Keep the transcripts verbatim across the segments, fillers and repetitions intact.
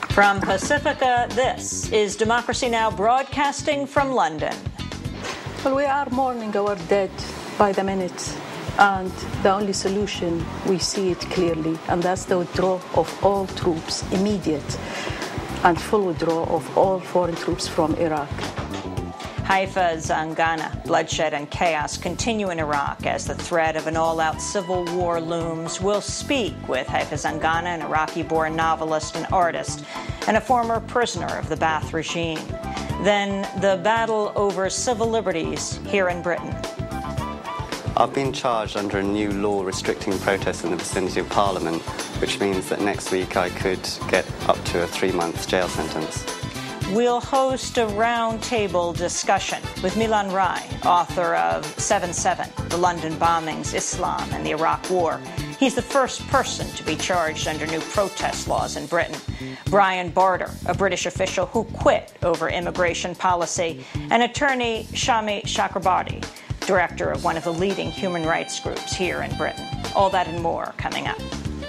From Pacifica, this is Democracy Now! Broadcasting from London. Well, we are mourning our dead by the minute, and the only solution, we see it clearly, and that's the withdrawal of all troops, immediate and full withdrawal of all foreign troops from Iraq. Haifa Zangana. Bloodshed and chaos continue in Iraq as the threat of an all-out civil war looms. We'll speak with Haifa Zangana, an Iraqi-born novelist and artist, and a former prisoner of the Ba'ath regime. Then the battle over civil liberties here in Britain. I've been charged under a new law restricting protests in the vicinity of Parliament, which means that next week I could get up to a three-month jail sentence. We'll host a roundtable discussion with Milan Rai, author of seven seven, The London Bombings, Islam and the Iraq War. He's the first person to be charged under new protest laws in Britain. Brian Barter, a British official who quit over immigration policy, and attorney Shami Chakrabarti, director of one of the leading human rights groups here in Britain. All that and more coming up.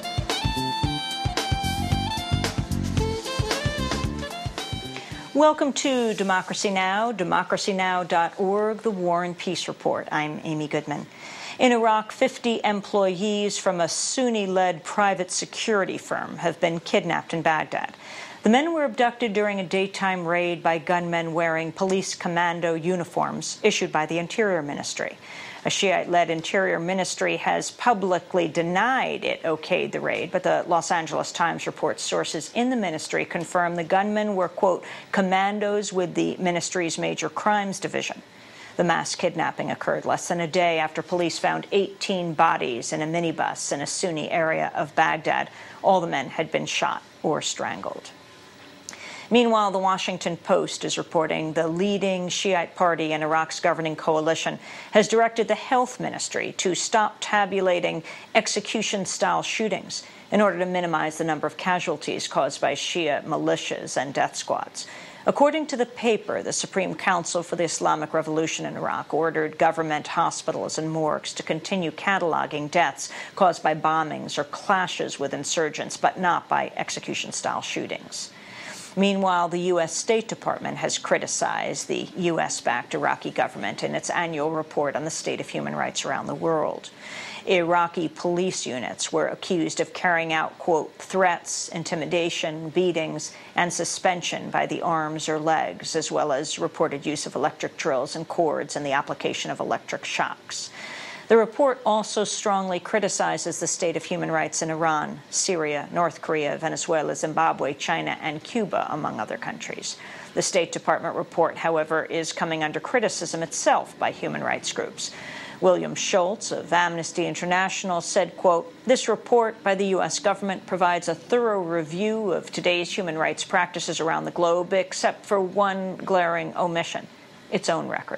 Welcome to Democracy Now!, democracy now dot org, the War and Peace Report. I'm Amy Goodman. In Iraq, fifty employees from a Sunni-led private security firm have been kidnapped in Baghdad. The men were abducted during a daytime raid by gunmen wearing police commando uniforms issued by the Interior Ministry. A Shiite-led Interior Ministry has publicly denied it okayed the raid, but the Los Angeles Times reports sources in the ministry confirm the gunmen were, quote, commandos with the ministry's Major Crimes Division. The mass kidnapping occurred less than a day after police found eighteen bodies in a minibus in a Sunni area of Baghdad. All the men had been shot or strangled. Meanwhile, the Washington Post is reporting the leading Shiite party in Iraq's governing coalition has directed the health ministry to stop tabulating execution-style shootings in order to minimize the number of casualties caused by Shia militias and death squads. According to the paper, the Supreme Council for the Islamic Revolution in Iraq ordered government hospitals and morgues to continue cataloging deaths caused by bombings or clashes with insurgents, but not by execution-style shootings. Meanwhile, the U S State Department has criticized the U S-backed Iraqi government in its annual report on the state of human rights around the world. Iraqi police units were accused of carrying out, quote, threats, intimidation, beatings, and suspension by the arms or legs, as well as reported use of electric drills and cords and the application of electric shocks. The report also strongly criticizes the state of human rights in Iran, Syria, North Korea, Venezuela, Zimbabwe, China, and Cuba, among other countries. The State Department report, however, is coming under criticism itself by human rights groups. William Schultz of Amnesty International said, quote, this report by the U S government provides a thorough review of today's human rights practices around the globe, except for one glaring omission, its own record.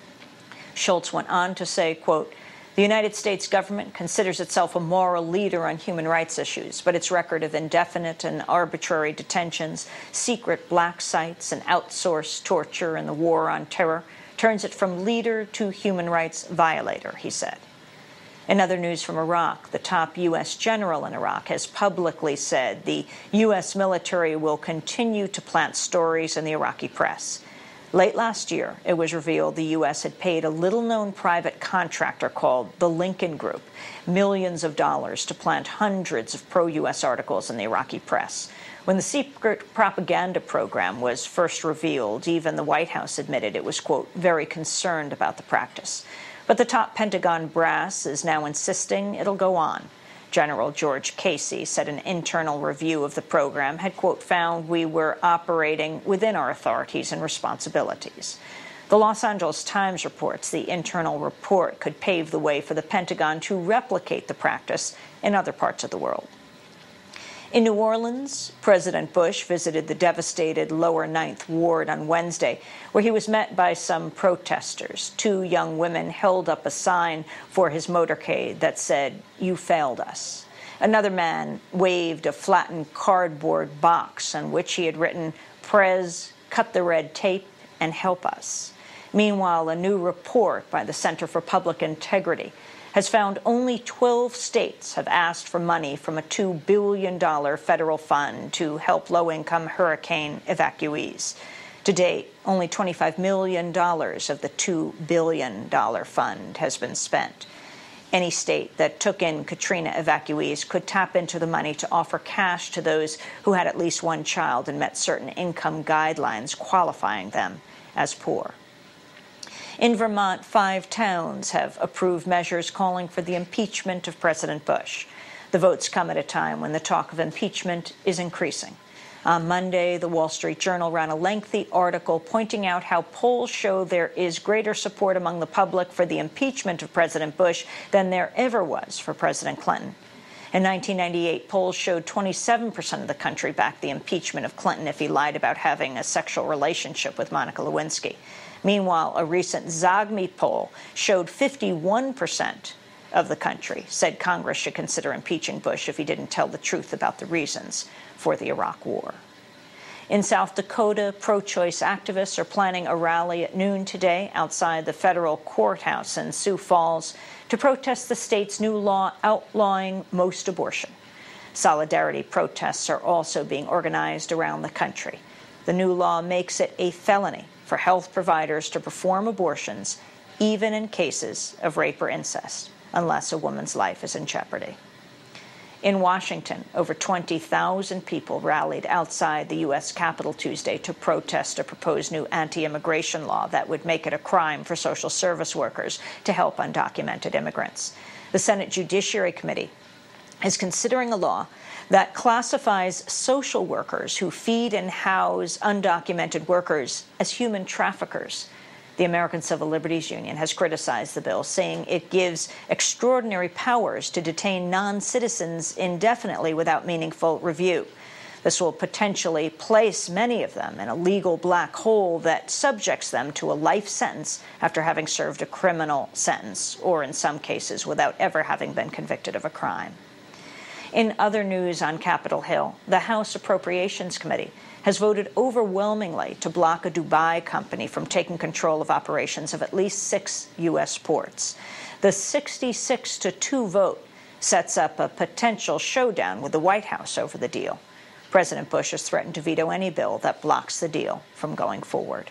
Schultz went on to say, quote, the United States government considers itself a moral leader on human rights issues, but its record of indefinite and arbitrary detentions, secret black sites, and outsourced torture and the war on terror turns it from leader to human rights violator, he said. In other news from Iraq, the top U S general in Iraq has publicly said the U S military will continue to plant stories in the Iraqi press. Late last year, it was revealed the U S had paid a little-known private contractor called the Lincoln Group millions of dollars to plant hundreds of pro-U S articles in the Iraqi press. When the secret propaganda program was first revealed, even the White House admitted it was, quote, very concerned about the practice. But the top Pentagon brass is now insisting it'll go on. General George Casey said an internal review of the program had, quote, found we were operating within our authorities and responsibilities. The Los Angeles Times reports the internal report could pave the way for the Pentagon to replicate the practice in other parts of the world. In New Orleans, President Bush visited the devastated Lower Ninth Ward on Wednesday, where he was met by some protesters. Two young women held up a sign for his motorcade that said, "You failed us." Another man waved a flattened cardboard box on which he had written, "Prez, cut the red tape and help us." Meanwhile, a new report by the Center for Public Integrity has found only twelve states have asked for money from a two billion dollars federal fund to help low-income hurricane evacuees. To date, only twenty-five million dollars of the two billion dollars fund has been spent. Any state that took in Katrina evacuees could tap into the money to offer cash to those who had at least one child and met certain income guidelines qualifying them as poor. In Vermont, five towns have approved measures calling for the impeachment of President Bush. The votes come at a time when the talk of impeachment is increasing. On Monday, the Wall Street Journal ran a lengthy article pointing out how polls show there is greater support among the public for the impeachment of President Bush than there ever was for President Clinton. In nineteen ninety-eight, polls showed twenty-seven percent of the country backed the impeachment of Clinton if he lied about having a sexual relationship with Monica Lewinsky. Meanwhile, a recent Zogby poll showed fifty-one percent of the country said Congress should consider impeaching Bush if he didn't tell the truth about the reasons for the Iraq War. In South Dakota, pro-choice activists are planning a rally at noon today outside the federal courthouse in Sioux Falls to protest the state's new law outlawing most abortion. Solidarity protests are also being organized around the country. The new law makes it a felony for health providers to perform abortions, even in cases of rape or incest, unless a woman's life is in jeopardy. In Washington, over twenty thousand people rallied outside the U S Capitol Tuesday to protest a proposed new anti-immigration law that would make it a crime for social service workers to help undocumented immigrants. The Senate Judiciary Committee is considering a law that classifies social workers who feed and house undocumented workers as human traffickers. The American Civil Liberties Union has criticized the bill, saying it gives extraordinary powers to detain non-citizens indefinitely without meaningful review. This will potentially place many of them in a legal black hole that subjects them to a life sentence after having served a criminal sentence, or in some cases without ever having been convicted of a crime. In other news on Capitol Hill, the House Appropriations Committee has voted overwhelmingly to block a Dubai company from taking control of operations of at least six U S ports. The sixty-six to two vote sets up a potential showdown with the White House over the deal. President Bush has threatened to veto any bill that blocks the deal from going forward.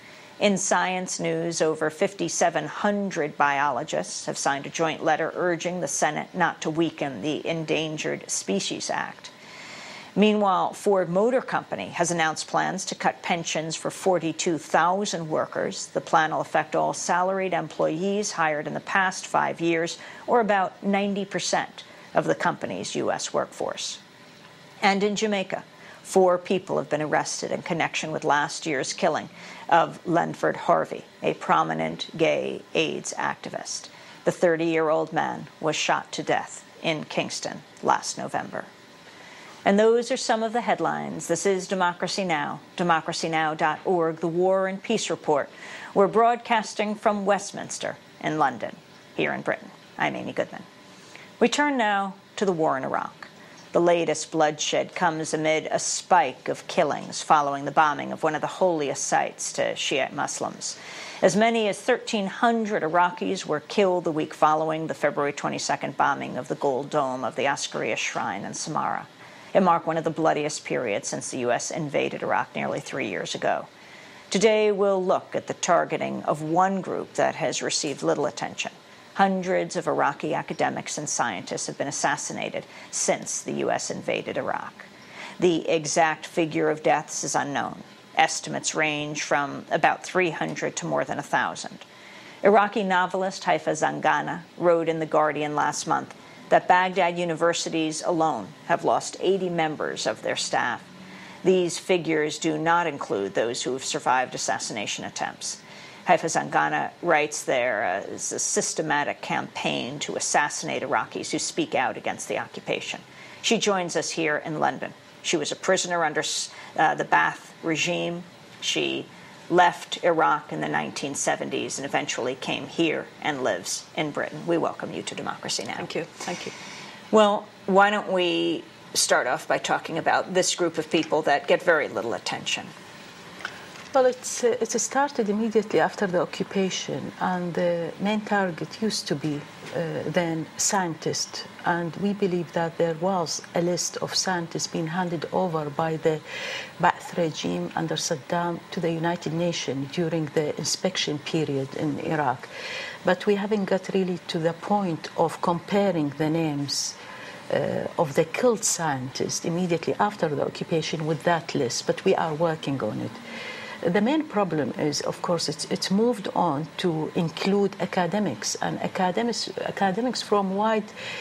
In science news, over fifty-seven hundred biologists have signed a joint letter urging the Senate not to weaken the Endangered Species Act. Meanwhile, Ford Motor Company has announced plans to cut pensions for forty-two thousand workers. The plan will affect all salaried employees hired in the past five years, or about ninety percent of the company's U S workforce. And in Jamaica, four people have been arrested in connection with last year's killing of Lenford Harvey, a prominent gay AIDS activist. The thirty-year-old man was shot to death in Kingston last November. And those are some of the headlines. This is Democracy Now!, democracy now dot org, the War and Peace Report. We're broadcasting from Westminster in London, here in Britain. I'm Amy Goodman. We turn now to the war in Iraq. The latest bloodshed comes amid a spike of killings following the bombing of one of the holiest sites to Shiite Muslims. As many as thirteen hundred Iraqis were killed the week following the February twenty-second bombing of the Gold Dome of the Askariya Shrine in Samarra. It marked one of the bloodiest periods since the U S invaded Iraq nearly three years ago. Today, we'll look at the targeting of one group that has received little attention. Hundreds of Iraqi academics and scientists have been assassinated since the U S invaded Iraq. The exact figure of deaths is unknown. Estimates range from about three hundred to more than one thousand. Iraqi novelist Haifa Zangana wrote in The Guardian last month that Baghdad universities alone have lost eighty members of their staff. These figures do not include those who have survived assassination attempts. Haifa Zangana writes there is a systematic campaign to assassinate Iraqis who speak out against the occupation. She joins us here in London. She was a prisoner under uh, the Ba'ath regime. She left Iraq in the nineteen seventies and eventually came here and lives in Britain. We welcome you to Democracy Now! Thank you. Thank you. Well, why don't we start off by talking about this group of people that get very little attention? Well, it's, uh, it started immediately after the occupation, and the main target used to be uh, then scientists. And we believe that there was a list of scientists being handed over by the Ba'ath regime under Saddam to the United Nations during the inspection period in Iraq. But we haven't got really to the point of comparing the names uh, of the killed scientists immediately after the occupation with that list, but we are working on it. The main problem is, of course, it's, it's moved on to include academics, and academics, academics from wide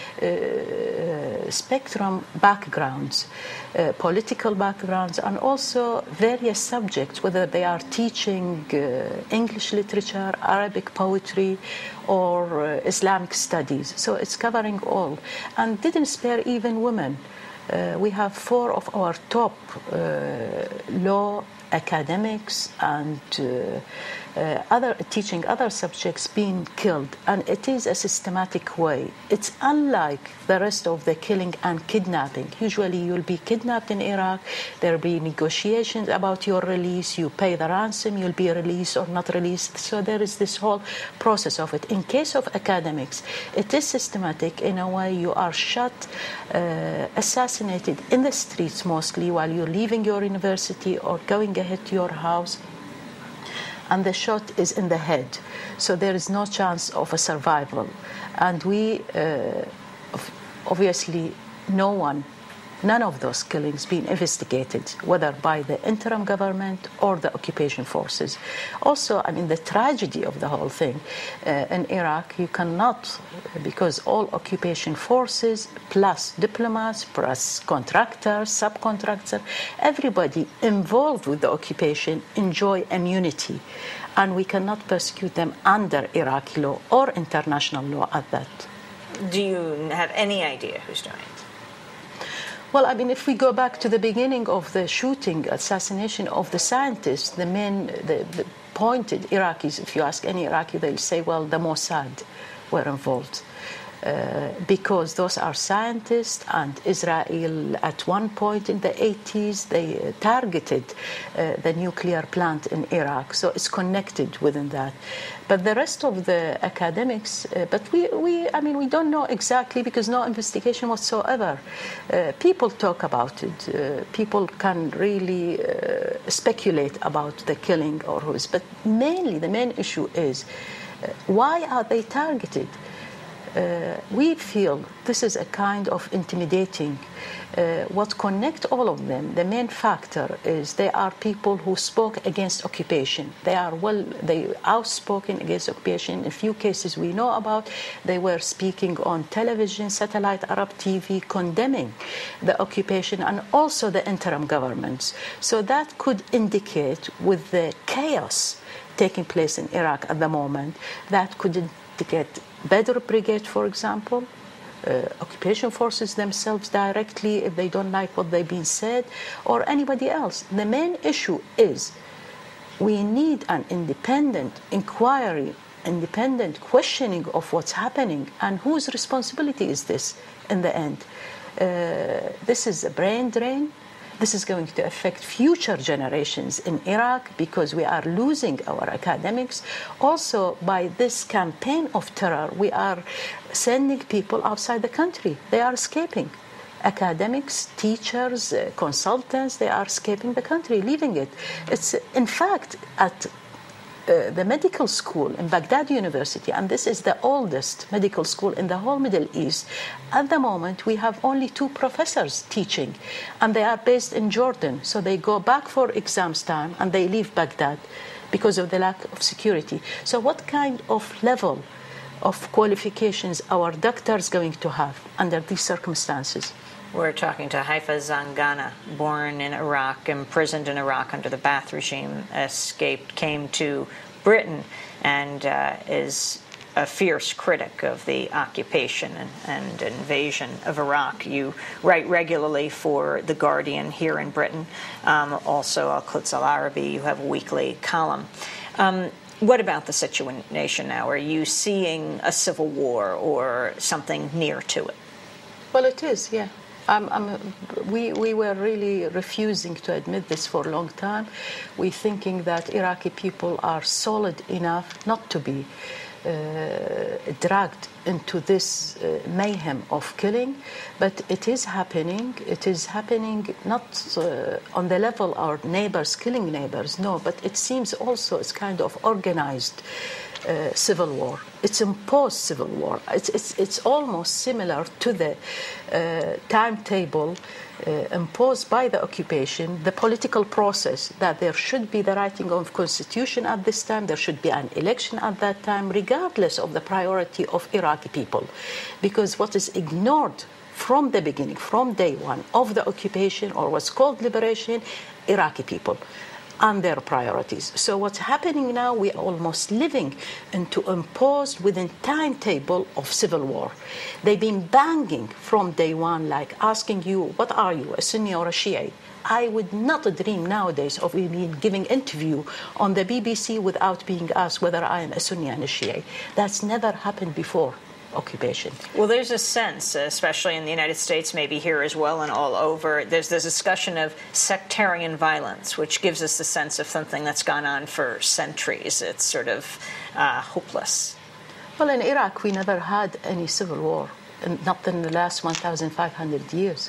uh, spectrum backgrounds, uh, political backgrounds, and also various subjects, whether they are teaching uh, English literature, Arabic poetry, or uh, Islamic studies. So it's covering all, and didn't spare even women. Uh, we have four of our top uh, law academics and uh, uh, other teaching other subjects being killed, and it is a systematic way. It's unlike the rest of the killing and kidnapping. Usually you'll be kidnapped in Iraq, there'll be negotiations about your release, you pay the ransom, you'll be released or not released. So there is this whole process of it. In case of academics, it is systematic in a way. You are shot, uh, assassinated in the streets mostly while you're leaving your university or going ahead to your house, and the shot is in the head, so there is no chance of a survival. And we uh, obviously no one none of those killings being investigated, whether by the interim government or the occupation forces. Also, I mean, the tragedy of the whole thing uh, in Iraq, you cannot, because all occupation forces plus diplomats plus contractors, subcontractors, everybody involved with the occupation enjoy immunity, and we cannot persecute them under Iraqi law or international law at that. Do you have any idea who's doing it? Well, I mean, if we go back to the beginning of the shooting, assassination of the scientists, the men, the, the pointed Iraqis, if you ask any Iraqi, they'll say, well, the Mossad were involved. Uh, because those are scientists, and Israel at one point in the eighties, they uh, targeted uh, the nuclear plant in Iraq, so it's connected within that. But the rest of the academics, uh, but we, we, I mean, we don't know exactly, because no investigation whatsoever. Uh, people talk about it. Uh, people can really uh, speculate about the killing or who is. But mainly, the main issue is, uh, why are they targeted? Uh, we feel this is a kind of intimidating. Uh, what connects all of them, the main factor is they are people who spoke against occupation. They are well, they outspoken against occupation. In a few cases we know about, they were speaking on television, satellite Arab T V, condemning the occupation and also the interim governments. So that could indicate, with the chaos taking place in Iraq at the moment, that could indicate Badr Brigade, for example, uh, occupation forces themselves directly if they don't like what they've been said, or anybody else. The main issue is we need an independent inquiry, independent questioning of what's happening, and whose responsibility is this in the end. Uh, this is a brain drain. This is going to affect future generations in Iraq, because we are losing our academics. Also, by this campaign of terror, we are sending people outside the country. They are escaping. Academics, teachers, uh, consultants, they are escaping the country, leaving it. It's, in fact, at Uh, the medical school in Baghdad University, and this is the oldest medical school in the whole Middle East. At the moment, we have only two professors teaching, and they are based in Jordan. So they go back for exams time, and they leave Baghdad because of the lack of security. So what kind of level of qualifications our doctors going to have under these circumstances? We're talking to Haifa Zangana, born in Iraq, imprisoned in Iraq under the Ba'ath regime, escaped, came to Britain, and uh, is a fierce critic of the occupation and, and invasion of Iraq. You write regularly for The Guardian here in Britain, um, also Al-Quds Al-Arabi. You have a weekly column. Um, what about the situation now? Are you seeing a civil war or something near to it? Well, it is, yeah. I'm, I'm, we, we were really refusing to admit this for a long time. We thinking that Iraqi people are solid enough not to be uh, dragged into this uh, mayhem of killing, but it is happening. It is happening not uh, on the level our neighbors killing neighbors, no, but it seems also it's kind of organized uh, civil war. It's imposed civil war. It's, it's, it's almost similar to the uh, timetable uh, imposed by the occupation, the political process, that there should be the writing of constitution at this time, there should be an election at that time, regardless of the priority of Iraqi people. Because what is ignored from the beginning, from day one of the occupation or what's called liberation, Iraqi people and their priorities. So what's happening now, we're almost living into imposed within timetable of civil war. They've been banging from day one, like asking you, what are you, a Sunni or a Shia? I would not dream nowadays of even giving interview on the B B C without being asked whether I am a Sunni and a Shia. That's never happened before occupation. Well, there's a sense, especially in the United States, maybe here as well and all over, there's this discussion of sectarian violence, which gives us the sense of something that's gone on for centuries. It's sort of uh, hopeless. Well, in Iraq, we never had any civil war, and not in the last one thousand five hundred years.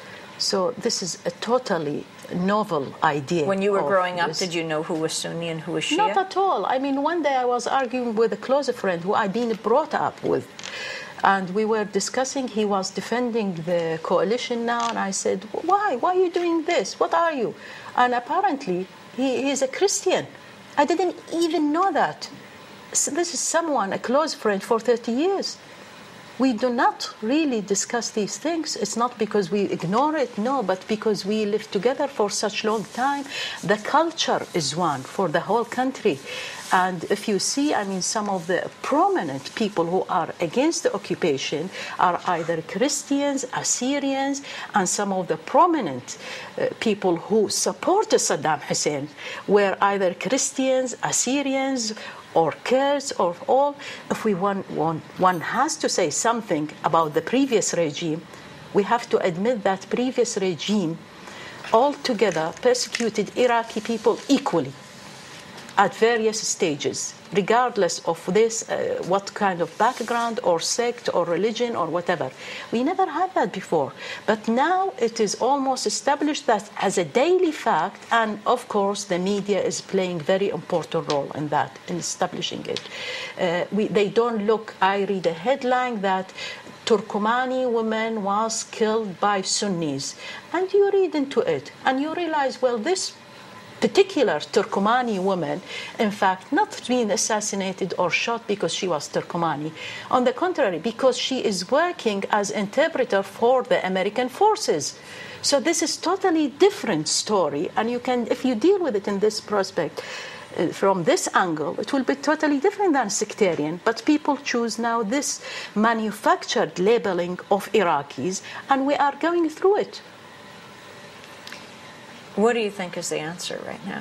So this is a totally novel idea. When you were growing up, this. did you know who was Sunni and who was Shia? Not at all. I mean, one day I was arguing with a close friend who I'd been brought up with. And we were discussing, he was defending the coalition now, and I said, why? Why are you doing this? What are you? And apparently, he, he's a Christian. I didn't even know that. So this is someone, a close friend for thirty years. We do not really discuss these things. It's not because we ignore it, no, but because we live together for such a long time. The culture is one for the whole country. And if you see, I mean, some of the prominent people who are against the occupation are either Christians, Assyrians, and some of the prominent uh, people who supported Saddam Hussein were either Christians, Assyrians, or Kurds, or all. If we want, want, one has to say something about the previous regime, we have to admit that previous regime altogether persecuted Iraqi people equally at various stages, regardless of this, uh, what kind of background or sect or religion or whatever. We never had that before. But now it is almost established that as a daily fact, and of course the media is playing very important role in that, in establishing it. Uh, we, they don't look, I read a headline that Turkomani woman was killed by Sunnis. And you read into it and you realize, well, this particular Turkomani woman, in fact, not being assassinated or shot because she was Turkomani. On the contrary, because she is working as interpreter for the American forces. So this is totally different story. And you can, if you deal with it in this prospect, uh, from this angle, it will be totally different than sectarian. But people choose now this manufactured labeling of Iraqis, and we are going through it. What do you think is the answer right now?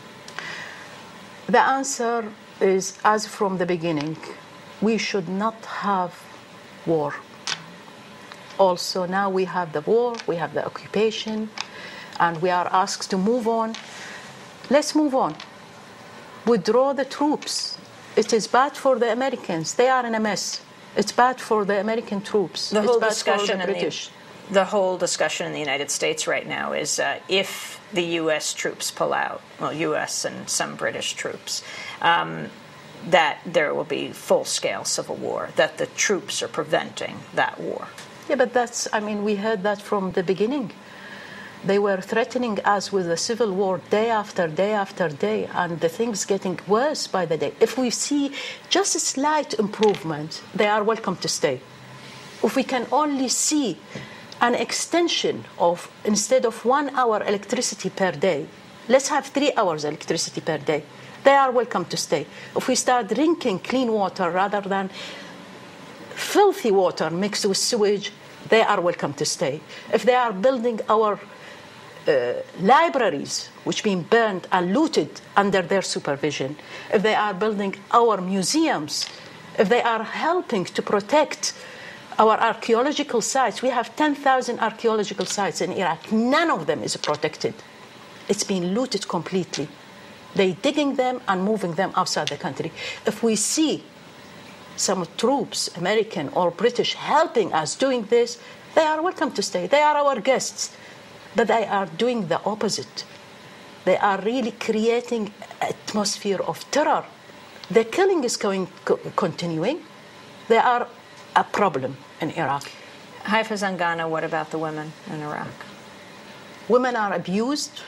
The answer is, as from the beginning, we should not have war. Also, now we have the war, we have the occupation, and we are asked to move on. Let's move on. Withdraw the troops. It is bad for the Americans. They are in a mess. It's bad for the American troops. The whole it's bad discussion for the British. The, the whole discussion in the United States right now is uh, if the U S troops pull out, well, U S and some British troops, um, that there will be full-scale civil war, that the troops are preventing that war. Yeah, but that's, I mean, we heard that from the beginning. They were threatening us with a civil war day after day after day, and the thing's getting worse by the day. If we see just a slight improvement, they are welcome to stay. If we can only see an extension of, instead of one hour electricity per day, let's have three hours electricity per day, they are welcome to stay. If we start drinking clean water rather than filthy water mixed with sewage, they are welcome to stay. If they are building our uh, libraries, which being burned and looted under their supervision, if they are building our museums, if they are helping to protect Our archaeological sites, we have ten thousand archaeological sites in Iraq. None of them is protected. It's been looted completely. They're digging them and moving them outside the country. If we see some troops, American or British, helping us doing this, they are welcome to stay. They are our guests. But they are doing the opposite. They are really creating an atmosphere of terror. The killing is going, co- continuing. They are a problem in Iraq. Haifa Zangana, what about the women in Iraq? Women are abused.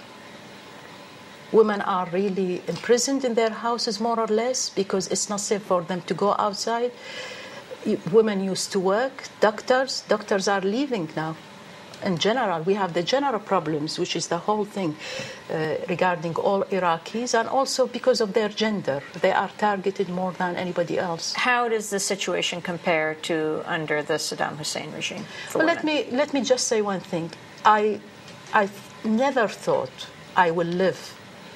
Women are really imprisoned in their houses, more or less, because it's not safe for them to go outside. Women used to work. Doctors, doctors are leaving now. In general, we have the general problems, which is the whole thing uh, regarding all Iraqis, and also because of their gender. They are targeted more than anybody else. How does the situation compare to under the Saddam Hussein regime? Well, let me let me just say one thing. I I never thought I will live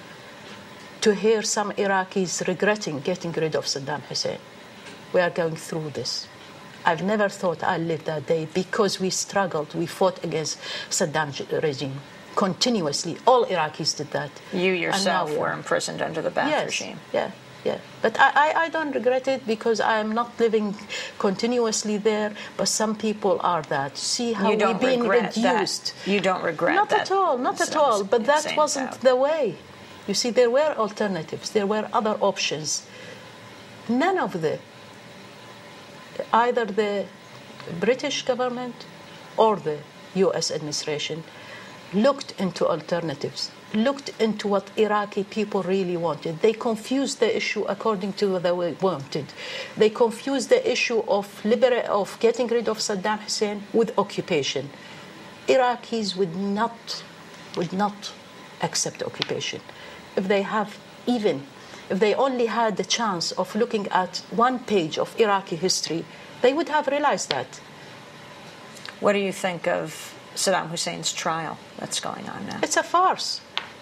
to hear some Iraqis regretting getting rid of Saddam Hussein. We are going through this. I've never thought I'd live that day because we struggled, we fought against Saddam's regime continuously. All Iraqis did that. You yourself we were are. imprisoned under the Ba'ath yes, regime. Yeah, yeah. But I, I, I don't regret it because I am not living continuously there, but some people are that. See how you don't we've been regret reduced. That. You don't regret not that. Not at all, not at Saddam all. But that Hussein wasn't out. the way. You see, there were alternatives. There were other options. None of the, either the British government or the U S administration looked into alternatives, looked into what Iraqi people really wanted. They confused the issue according to what they wanted. They confused the issue of libera- of getting rid of Saddam Hussein with occupation. Iraqis would not, would not accept occupation. If they have even, if they only had the chance of looking at one page of Iraqi history, they would have realized that. What do you think of Saddam Hussein's trial that's going on now? It's a farce.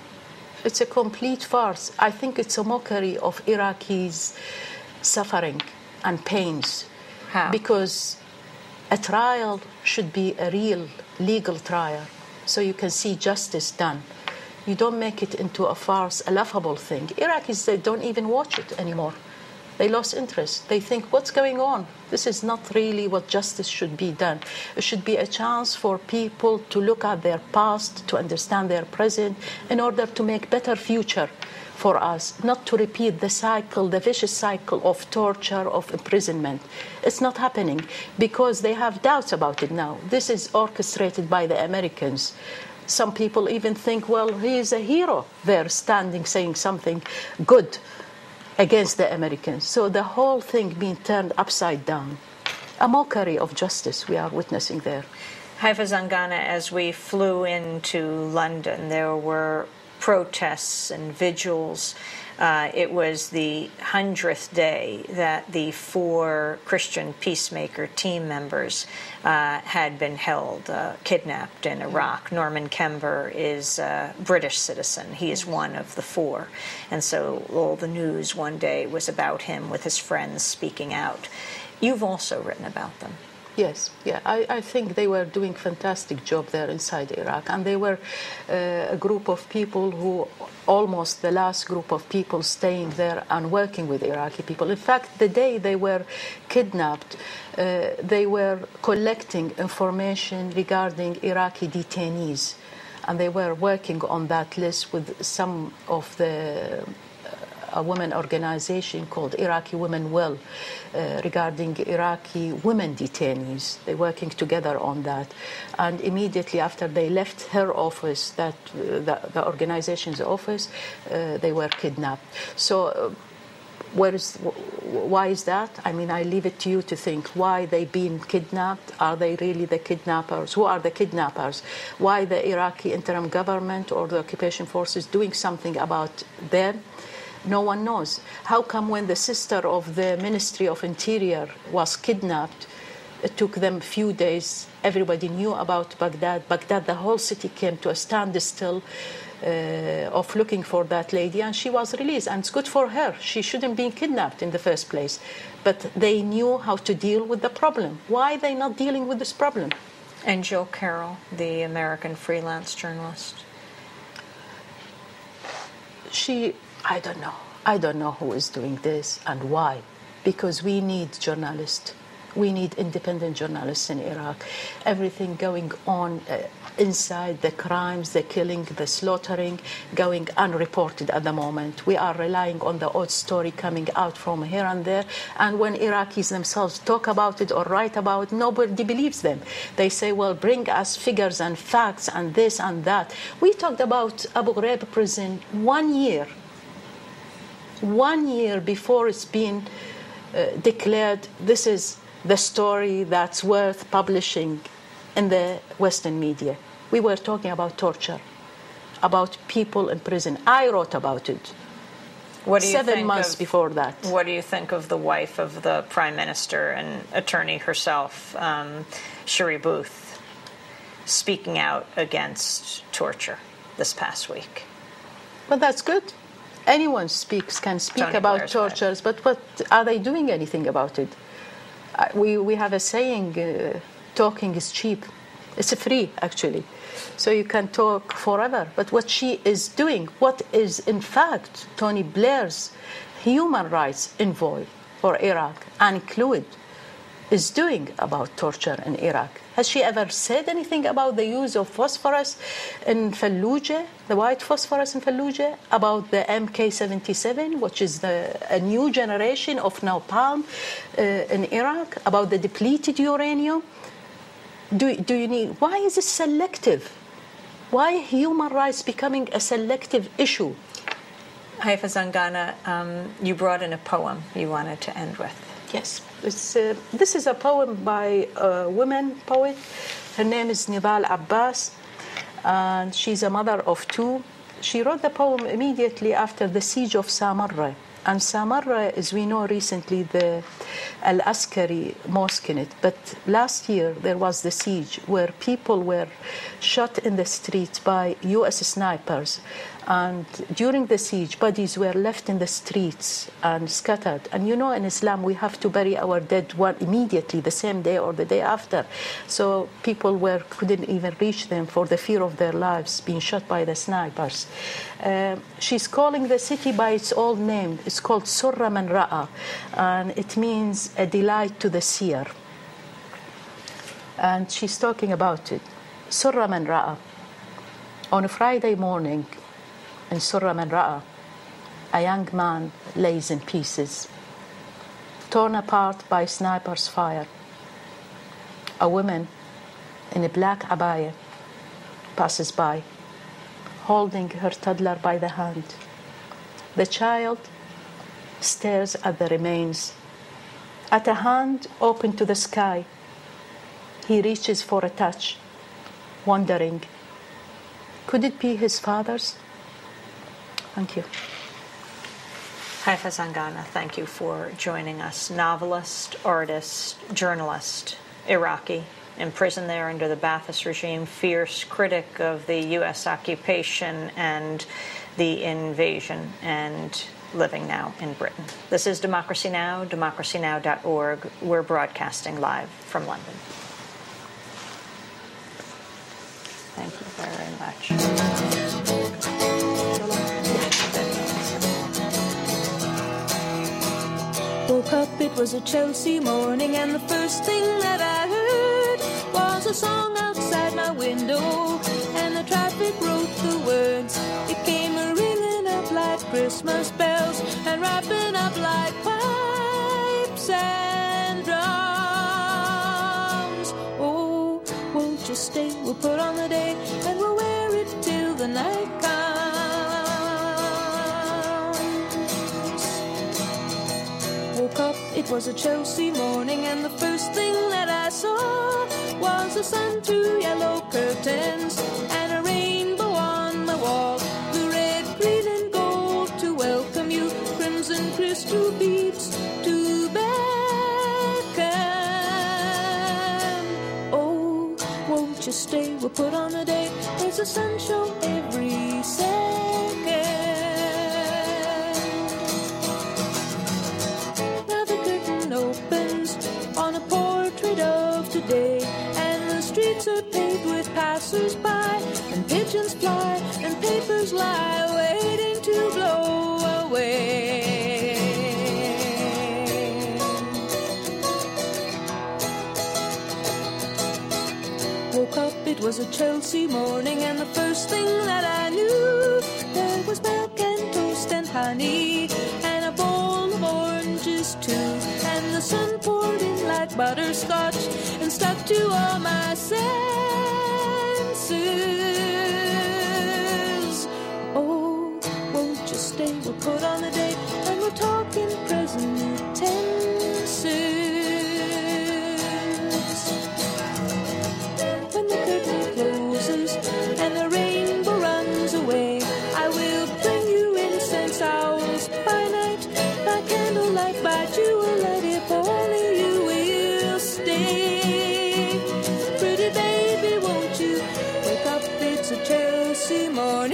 It's a complete farce. I think it's a mockery of Iraqis' suffering and pains. How? Because a trial should be a real legal trial, so you can see justice done. You don't make it into a farce, a laughable thing. Iraqis, they don't even watch it anymore. They lost interest. They think, what's going on? This is not really what justice should be done. It should be a chance for people to look at their past, to understand their present, in order to make better future for us, not to repeat the cycle, the vicious cycle of torture, of imprisonment. It's not happening because they have doubts about it now. This is orchestrated by the Americans. Some people even think, well, he is a hero there standing saying something good against the Americans. So the whole thing being turned upside down. A mockery of justice we are witnessing there. Haifa Zangana, as we flew into London, there were protests and vigils. Uh, it was the hundredth day that the four Christian peacemaker team members uh, had been held, uh, kidnapped in Iraq. Norman Kember is a British citizen. He is one of the four. And so all the news one day was about him with his friends speaking out. You've also written about them. Yes, yeah, I, I think they were doing a fantastic job there inside Iraq, and they were uh, a group of people who, almost the last group of people staying there and working with Iraqi people. In fact, the day they were kidnapped, uh, they were collecting information regarding Iraqi detainees, and they were working on that list with some of the a women organization called Iraqi Women Well uh, regarding Iraqi women detainees. They're working together on that. And immediately after they left her office, that uh, the, the organization's office, uh, they were kidnapped. So uh, where is, why is that? I mean, I leave it to you to think why they been kidnapped. Are they really the kidnappers? Who are the kidnappers? Why the Iraqi interim government or the occupation forces doing something about them? No one knows. How come when the sister of the Ministry of Interior was kidnapped, It took them a few days. Everybody knew about Baghdad. Baghdad, the whole city came to a standstill uh, of looking for that lady, and she was released. And it's good for her. She shouldn't be kidnapped in the first place. But they knew how to deal with the problem. Why are they not dealing with this problem? And Jill Carroll, the American freelance journalist? She, I don't know. I don't know who is doing this and why. Because we need journalists. We need independent journalists in Iraq. Everything going on uh, inside, the crimes, the killing, the slaughtering, going unreported at the moment. We are relying on the odd story coming out from here and there. And when Iraqis themselves talk about it or write about it, nobody believes them. They say, well, bring us figures and facts and this and that. We talked about Abu Ghraib prison one year. One year before it's been uh, declared this is the story that's worth publishing in the Western media. We were talking about torture, about people in prison. I wrote about it what do you seven think months of, before that. What do you think of the wife of the Prime Minister and attorney herself, um, Sheri Booth, speaking out against torture this past week? But that's good. Anyone speaks can speak Tony about Blair's tortures, but what are they doing anything about it? Uh, we, we have a saying, uh, talking is cheap. It's free, actually. So you can talk forever. But what she is doing, what is in fact Tony Blair's human rights envoy for Iraq, Annie Clewid, is doing about torture in Iraq. Has she ever said anything about the use of phosphorus in Fallujah, the white phosphorus in Fallujah, about the M K seventy-seven, which is the, a new generation of napalm uh, in Iraq, about the depleted uranium? Do, do you need, why is it selective? Why human rights becoming a selective issue? Haifa Zangana, um, you brought in a poem you wanted to end with. Yes, it's, uh, this is a poem by a woman poet. Her name is Nidal Abbas, and she's a mother of two. She wrote the poem immediately after the siege of Samarra. And Samarra, as we know recently, the Al-Askari mosque in it. But last year there was the siege where people were shot in the streets by U S snipers. And during the siege, bodies were left in the streets and scattered. And you know, in Islam, we have to bury our dead one immediately, the same day or the day after. So people were couldn't even reach them for the fear of their lives, being shot by the snipers. Uh, she's calling the city by its old name. It's called Surra Man Ra'a, and it means a delight to the seer. And she's talking about it. Surra Man Ra'a. On a Friday morning, in Surra Man Ra'a, a young man lays in pieces, torn apart by sniper's fire. A woman in a black abaya passes by, holding her toddler by the hand. The child stares at the remains. At a hand open to the sky, he reaches for a touch, wondering, could it be his father's? Thank you. Haifa Zangana, thank you for joining us. Novelist, artist, journalist, Iraqi, imprisoned there under the Ba'athist regime, fierce critic of the U S occupation and the invasion, and living now in Britain. This is Democracy Now!, democracy now dot org. We're broadcasting live from London. Thank you very much. Woke up, it was a Chelsea morning, and the first thing that I heard was a song outside my window, and the traffic wrote the words. It came a-ringing up like Christmas bells, and wrapping up like pipes and drums. Oh, won't you stay? We'll put on the day, and we'll wear it till the night comes. Woke up, it was a Chelsea morning, and the first thing that I saw was the sun through yellow curtains and a rainbow on the wall. The red, green and gold to welcome you, crimson crystal beads to beckon. a sun show every second. Now the curtain opens on a portrait of today, and the streets are paved with passers-by, and pigeons fly, and papers lie waiting to blow away. Woke up, it was a Chelsea morning, and the first thing that I knew, there was milk and toast and honey, and a bowl of oranges too, and the sun poured in like butterscotch and stuck to all my senses. Oh, won't you stay? We'll put on the day, and we'll talk in present tenses. When the curtain closes and the rainbow runs away, I will bring you incense owls by night, by candlelight, by jewellight, if only you will stay. Pretty baby, won't you wake up? It's a Chelsea morning.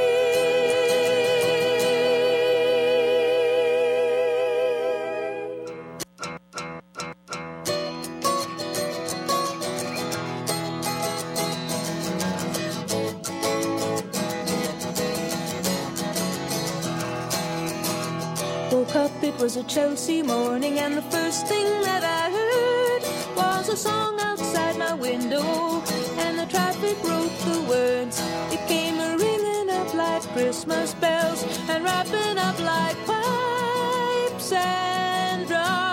Woke up, it was a Chelsea morning, and the first thing that I heard was a song outside my window, and the traffic wrote the words. It came a-ringing up like Christmas bells, and wrapping up like pipes and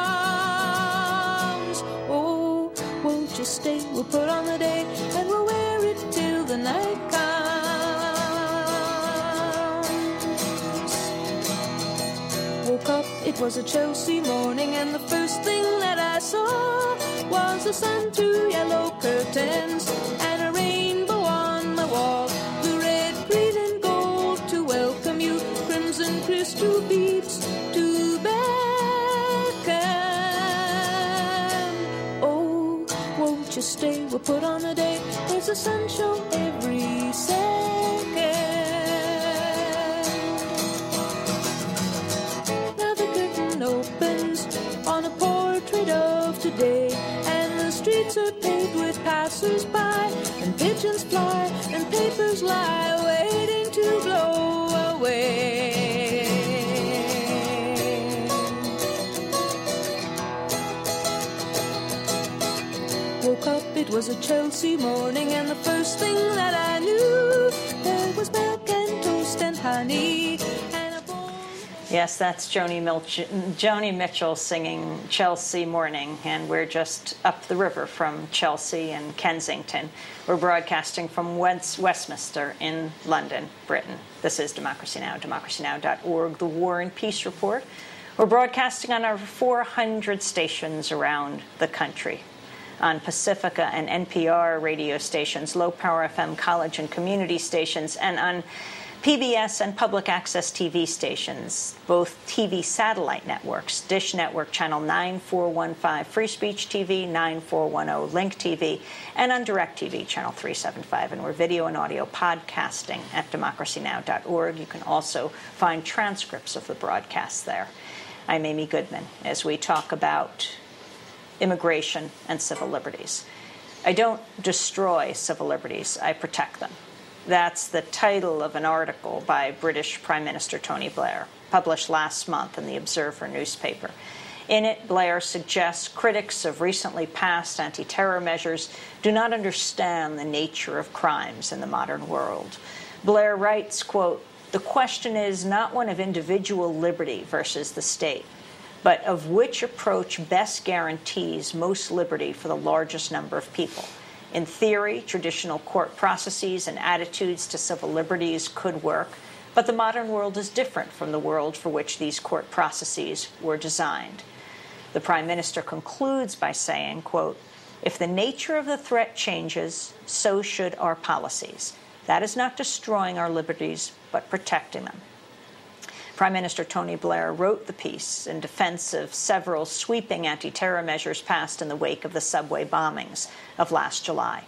drums. Oh, won't you stay? We'll put on the day, and we'll wear it till the night comes. Woke up, it was a Chelsea morning, and the first thing that I saw was the sun through yellow curtains, and a rainbow on my wall. The red, green, and gold to welcome you, crimson crystal beads to beckon. Oh, won't you stay? We'll put on a day, there's a sun show every second. Opens on a portrait of today, and the streets are paved with passers-by, and pigeons fly, and papers lie waiting to blow away. Woke up, it was a Chelsea morning, and the first thing that I knew, there was milk and toast and honey. Yes, that's Joni, Milch- Joni Mitchell singing Chelsea Morning, and we're just up the river from Chelsea and Kensington. We're broadcasting from West- Westminster in London, Britain. This is Democracy Now!, democracy now dot org, the War and Peace Report. We're broadcasting on over four hundred stations around the country, on Pacifica and N P R radio stations, low-power F M college and community stations, and on P B S and public access T V stations, both T V satellite networks, Dish Network Channel nine four one five, Free Speech T V, nine four one zero, Link T V, and on DirecTV Channel three seventy-five. And we're video and audio podcasting at democracy now dot org. You can also find transcripts of the broadcasts there. I'm Amy Goodman, as we talk about immigration and civil liberties. I don't destroy civil liberties, I protect them. That's the title of an article by British Prime Minister Tony Blair, published last month in the Observer newspaper. In it, Blair suggests critics of recently passed anti-terror measures do not understand the nature of crimes in the modern world. Blair writes, quote, "The question is not one of individual liberty versus the state, but of which approach best guarantees most liberty for the largest number of people. In theory, traditional court processes and attitudes to civil liberties could work, but the modern world is different from the world for which these court processes were designed." The Prime Minister concludes by saying, quote, "If the nature of the threat changes, so should our policies. That is not destroying our liberties, but protecting them." Prime Minister Tony Blair wrote the piece in defense of several sweeping anti-terror measures passed in the wake of the subway bombings of last July.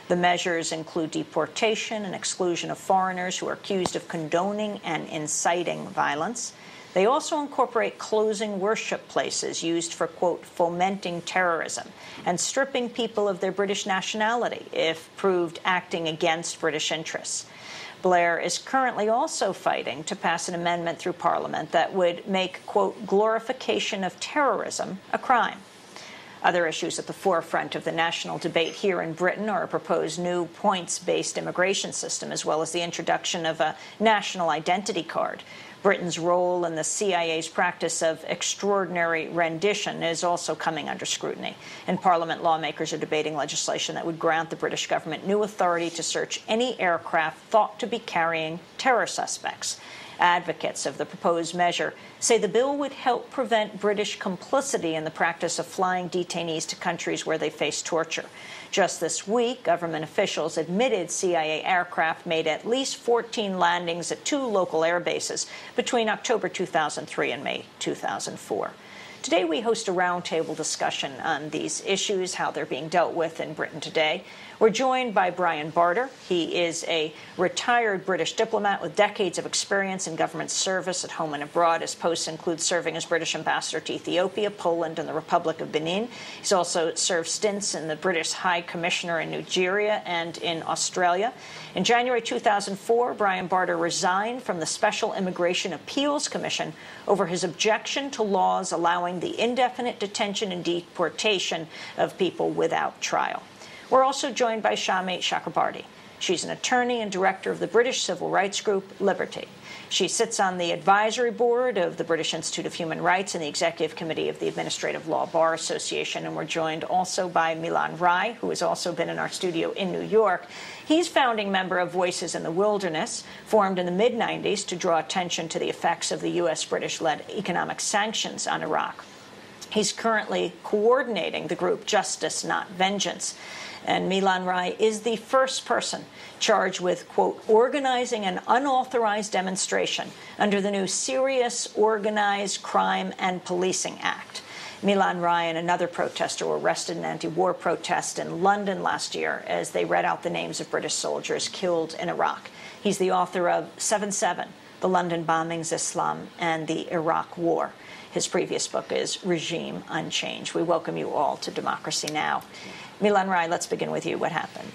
The measures include deportation and exclusion of foreigners who are accused of condoning and inciting violence. They also incorporate closing worship places used for, quote, fomenting terrorism, and stripping people of their British nationality if proved acting against British interests. Blair is currently also fighting to pass an amendment through Parliament that would make, quote, glorification of terrorism a crime. Other issues at the forefront of the national debate here in Britain are a proposed new points-based immigration system, as well as the introduction of a national identity card. Britain's role in the C I A's practice of extraordinary rendition is also coming under scrutiny. In Parliament, lawmakers are debating legislation that would grant the British government new authority to search any aircraft thought to be carrying terror suspects. Advocates of the proposed measure say the bill would help prevent British complicity in the practice of flying detainees to countries where they face torture. Just this week, government officials admitted C I A aircraft made at least fourteen landings at two local air bases between October two thousand three and May two thousand four. Today, we host a roundtable discussion on these issues, how they're being dealt with in Britain today. We're joined by Brian Barter. He is a retired British diplomat with decades of experience in government service at home and abroad. His posts include serving as British ambassador to Ethiopia, Poland, and the Republic of Benin. He's also served stints in the British High Commissioner in Nigeria and in Australia. In January two thousand four, Brian Barter resigned from the Special Immigration Appeals Commission over his objection to laws allowing the indefinite detention and deportation of people without trial. We're also joined by Shami Chakrabarti. She's an attorney and director of the British civil rights group Liberty. She sits on the advisory board of the British Institute of Human Rights and the executive committee of the Administrative Law Bar Association. And we're joined also by Milan Rai, who has also been in our studio in New York. He's founding member of Voices in the Wilderness, formed in the mid nineties to draw attention to the effects of the U S British-led economic sanctions on Iraq. He's currently coordinating the group Justice Not Vengeance. And Milan Rai is the first person charged with, quote, organizing an unauthorized demonstration under the new Serious Organized Crime and Policing Act. Milan Rai and another protester were arrested in an anti-war protest in London last year as they read out the names of British soldiers killed in Iraq. He's the author of seven seven, The London Bombings, Islam, and the Iraq War. His previous book is Regime Unchanged. We welcome you all to Democracy Now! Milan Rai, let's begin with you. What happened?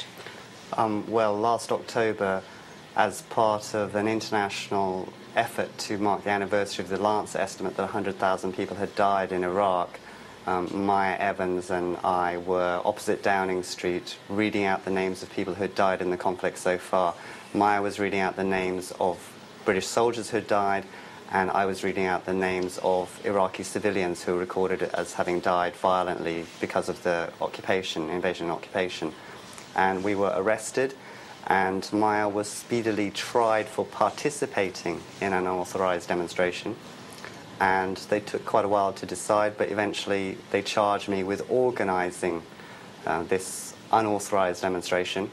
Um, well, last October, as part of an international effort to mark the anniversary of the Lancet estimate that one hundred thousand people had died in Iraq, um, Maya Evans and I were opposite Downing Street reading out the names of people who had died in the conflict so far. Maya was reading out the names of British soldiers who had died, and I was reading out the names of Iraqi civilians who were recorded as having died violently because of the occupation, invasion and occupation. And we were arrested, and Maya was speedily tried for participating in an unauthorized demonstration. And they took quite a while to decide, but eventually they charged me with organizing uh, this unauthorized demonstration.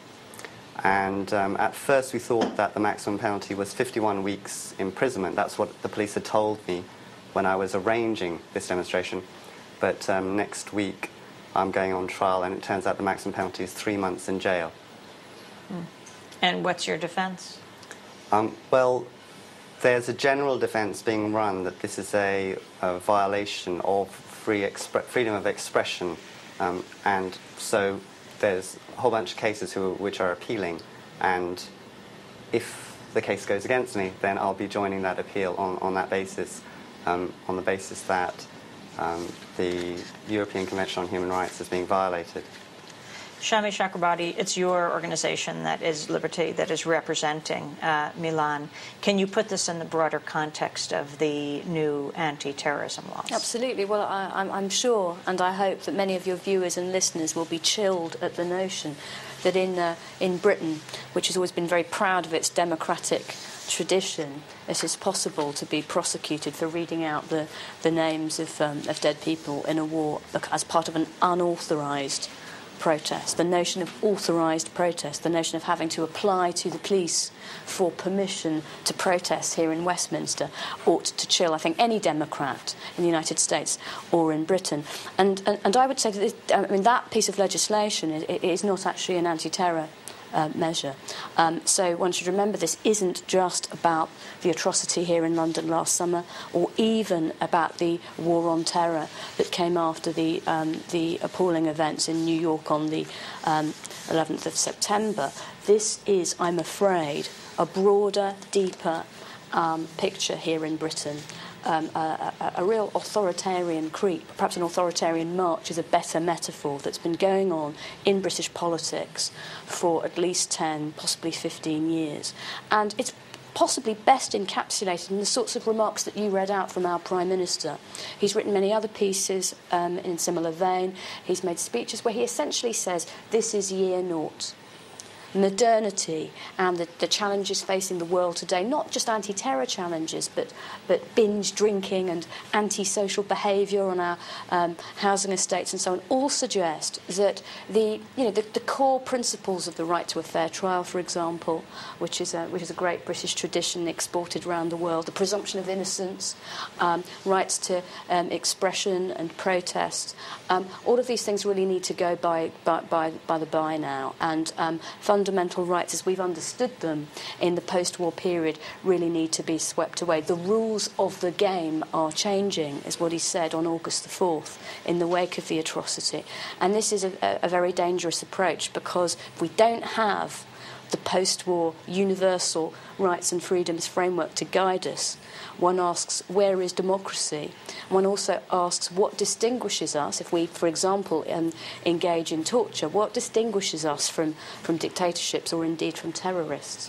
And um, at first we thought that the maximum penalty was fifty-one weeks imprisonment. That's what the police had told me when I was arranging this demonstration. But um, next week I'm going on trial, and it turns out the maximum penalty is three months in jail. Mm. And what's your defense? Um, well, there's a general defense being run that this is a, a violation of free expre- freedom of expression, um, and so there's a whole bunch of cases who, which are appealing, and if the case goes against me, then I'll be joining that appeal on, on that basis, um, on the basis that um, the European Convention on Human Rights is being violated. Shami Chakrabarti, it's your organization that is Liberty that is representing uh, Milan. Can you put this in the broader context of the new anti-terrorism laws? Absolutely. Well, I, I'm, I'm sure and I hope that many of your viewers and listeners will be chilled at the notion that in, uh, in Britain, which has always been very proud of its democratic tradition, it is possible to be prosecuted for reading out the, the names of, um, of dead people in a war as part of an unauthorised protest, the notion of authorised protest, the notion of having to apply to the police for permission to protest here in Westminster ought to chill, I think, any Democrat in the United States or in Britain. And, and, and I would say that this, I mean, that piece of legislation is, is not actually an anti-terror Uh, measure. Um, so one should remember this isn't just about the atrocity here in London last summer, or even about the war on terror that came after the um, the appalling events in New York on the um, eleventh of September. This is, I'm afraid, a broader, deeper um, picture here in Britain. Um, a, a, a real authoritarian creep, perhaps an authoritarian march is a better metaphor, that's been going on in British politics for at least ten, possibly fifteen years. And it's possibly best encapsulated in the sorts of remarks that you read out from our Prime Minister. He's written many other pieces um, in similar vein. He's made speeches where he essentially says, this is year naught. Modernity and the, the challenges facing the world today, not just anti-terror challenges, but but binge drinking and anti-social behaviour on our um, housing estates and so on, all suggest that the you know the, the core principles of the right to a fair trial, for example, which is a which is a great British tradition exported around the world, the presumption of innocence, um, rights to um, expression and protest, um, all of these things really need to go by by by, by the by now, and um, fundamental rights as we've understood them in the post-war period really need to be swept away. The rules of the game are changing, is what he said on August the fourth in the wake of the atrocity. And this is a, a very dangerous approach, because if we don't have the post-war universal rights and freedoms framework to guide us, one asks, where is democracy? One also asks, what distinguishes us, if we, for example, um, engage in torture, what distinguishes us from, from dictatorships or indeed from terrorists?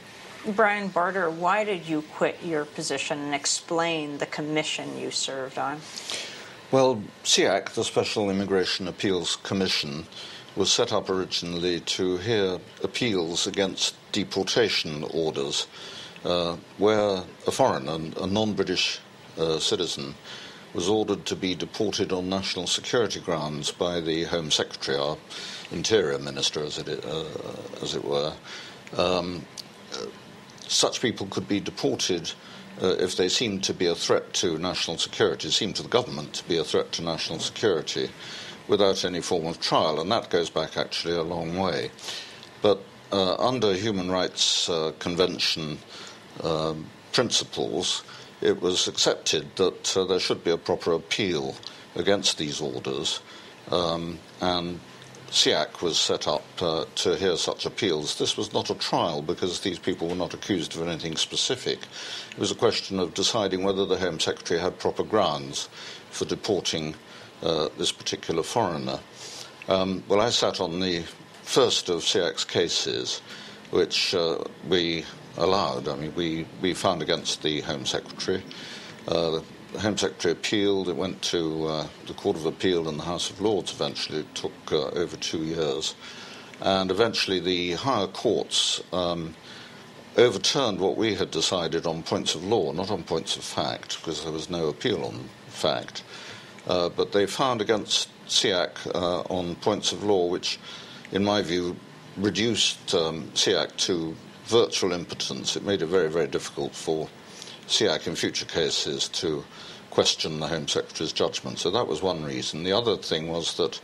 Brian Barter, why did you quit your position, and explain the commission you served on? Well, S E A C, the Special Immigration Appeals Commission, was set up originally to hear appeals against deportation orders uh, where a foreigner, a non-British uh, citizen, was ordered to be deported on national security grounds by the Home Secretary, our Interior Minister, as it, uh, as it were. Um, uh, such people could be deported uh, if they seemed to be a threat to national security, seemed to the government to be a threat to national security, without any form of trial, and that goes back actually a long way. But uh, under Human Rights uh, Convention uh, principles, it was accepted that uh, there should be a proper appeal against these orders, um, and S E A C was set up uh, to hear such appeals. This was not a trial, because these people were not accused of anything specific. It was a question of deciding whether the Home Secretary had proper grounds for deporting uh, this particular foreigner. Um, well, I sat on the first of S E A C's cases, which uh, we allowed. I mean, we, we found against the Home Secretary. Uh, the Home Secretary appealed. It went to uh, the Court of Appeal and the House of Lords eventually. It took uh, over two years. And eventually the higher courts um, overturned what we had decided on points of law, not on points of fact, because there was no appeal on fact. Uh, but they found against S E A C uh, on points of law which, in my view, reduced um, S E A C to virtual impotence. It made it very, very difficult for S E A C in future cases to question the Home Secretary's judgment. So that was one reason. The other thing was that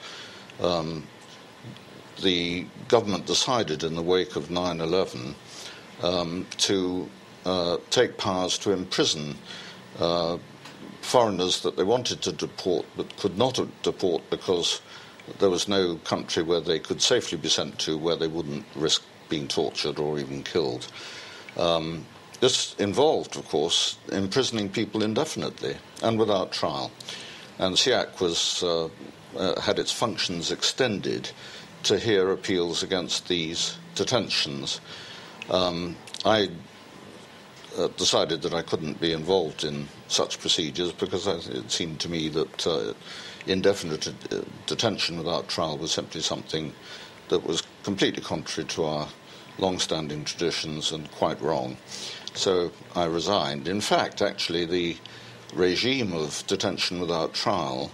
um, the government decided in the wake of nine eleven um, to uh, take powers to imprison uh, foreigners that they wanted to deport but could not deport because there was no country where they could safely be sent to where they wouldn't risk being tortured or even killed. Um, this involved, of course, imprisoning people indefinitely and without trial. And S E A C was, uh, uh, had its functions extended to hear appeals against these detentions. Um, I uh, decided that I couldn't be involved in such procedures because I, it seemed to me that uh, indefinite uh, detention without trial was simply something that was completely contrary to our long-standing traditions and quite wrong. So I resigned. In fact, actually, the regime of detention without trial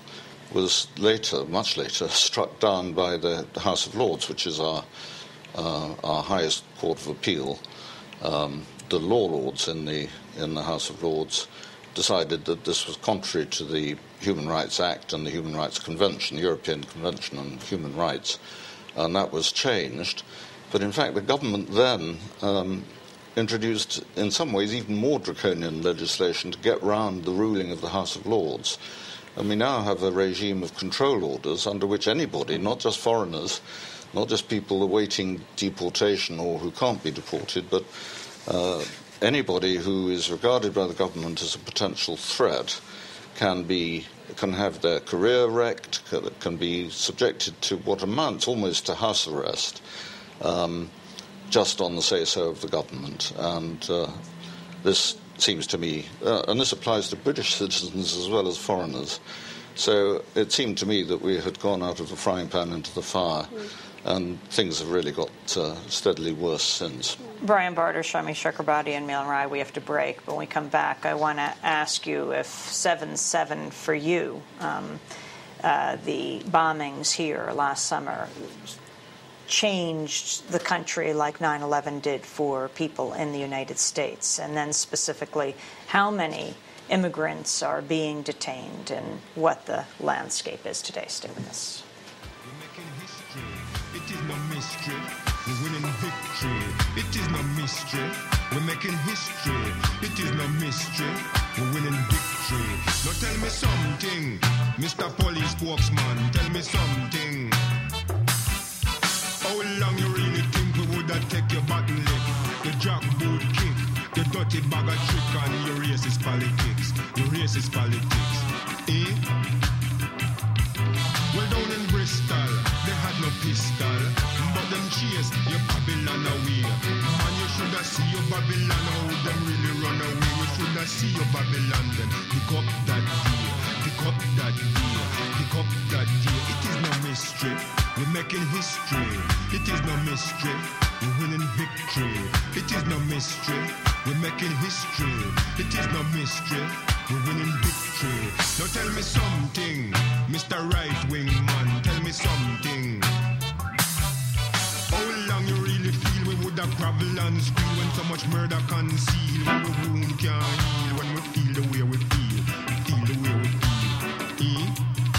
was later, much later, struck down by the House of Lords, which is our uh, our highest court of appeal. Um, the law lords in the in the House of Lords decided that this was contrary to the Human Rights Act and the Human Rights Convention, the European Convention on Human Rights, and that was changed. But in fact, the government then um, introduced, in some ways, even more draconian legislation to get round the ruling of the House of Lords. And we now have a regime of control orders under which anybody, not just foreigners, not just people awaiting deportation or who can't be deported, but uh, anybody who is regarded by the government as a potential threat can be can have their career wrecked, can be subjected to what amounts almost to house arrest, um, just on the say-so of the government. And uh, this seems to me, uh, and this applies to British citizens as well as foreigners, so it seemed to me that we had gone out of the frying pan into the fire. Mm. And things have really got uh, steadily worse since. Brian Barter, Shami Chakrabarti, and Milan Rai, we have to break. But when we come back, I want to ask you if seven seven for you, um, uh, the bombings here last summer, changed the country like nine eleven did for people in the United States. And then specifically, how many immigrants are being detained and what the landscape is today. Stay with us. It is no mystery, we're winning victory. It is no mystery, we're making history. It is no mystery, we're winning victory. Now tell me something, Mister Police spokesman, tell me something. How long you really think we would have take your button lick, the jackboot kick, the dirty bag of trick and your racist politics, your racist politics, eh? Well, down in Bristol, they had no pistol, but them chase your Babylon away. Man, you should have seen your Babylon, how them really run away. You should have seen your Babylon, then pick up that deer, pick up that deer, pick up that deer. It is no mystery, we're making history. It is no mystery, we're winning victory. It is no mystery, we're making history. It is no mystery, we're winning victory. Now tell me something, Mister Right-Wing man, tell me something. How long you really feel we would have gravel and squeal when so much murder concealed, when the wound can't heal, when we feel the way we feel, feel the way we feel, eh?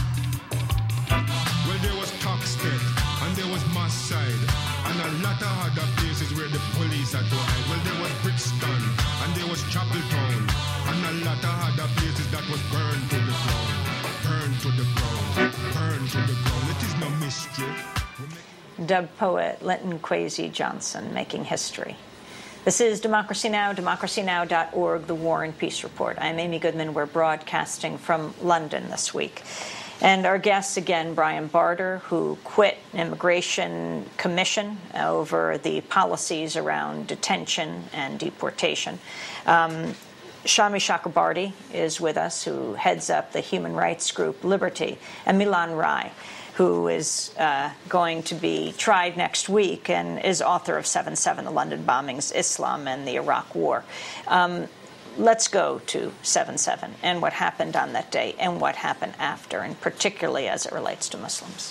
Well, there was Tuxted, and there was Massside, and a lot of other places where the police had to hide. Well, there was Brixton, and there was Chapeltown, and a lot of other places that was burned to the ground, burned to the ground, burned to the ground. It is no mystery. Dub poet Linton Kwesi Johnson making history. This is Democracy Now!, democracy now dot org, the War and Peace Report. I'm Amy Goodman. We're broadcasting from London this week. And our guest again, Brian Barter, who quit Immigration Commission over the policies around detention and deportation. Um, Shami Chakrabarti is with us, who heads up the human rights group Liberty, and Milan Rai, who is uh, going to be tried next week and is author of seven seven, the London bombings, Islam, and the Iraq War. Um, let's go to seven seven and what happened on that day and what happened after, and particularly as it relates to Muslims.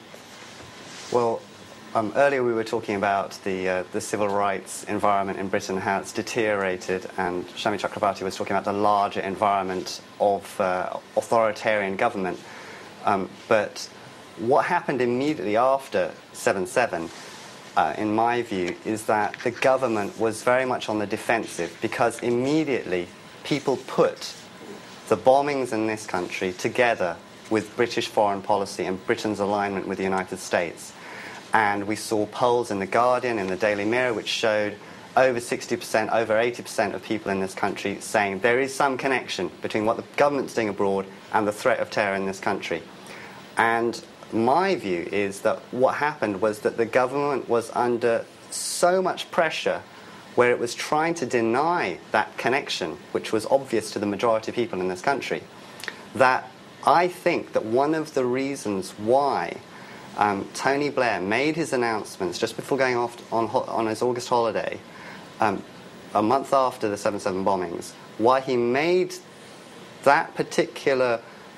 Well, um, earlier we were talking about the, uh, the civil rights environment in Britain, how it's deteriorated, and Shami Chakrabarti was talking about the larger environment of uh, authoritarian government. Um, but what happened immediately after seven seven, uh, in my view, is that the government was very much on the defensive, because immediately people put the bombings in this country together with British foreign policy and Britain's alignment with the United States. And we saw polls in The Guardian, in the Daily Mirror, which showed over sixty percent, over eighty percent of people in this country saying there is some connection between what the government's doing abroad and the threat of terror in this country. And my view is that what happened was that the government was under so much pressure where it was trying to deny that connection, which was obvious to the majority of people in this country, that I think that one of the reasons why um, Tony Blair made his announcements just before going off on, on his August holiday, um, a month after the seven seven bombings, why he made that particular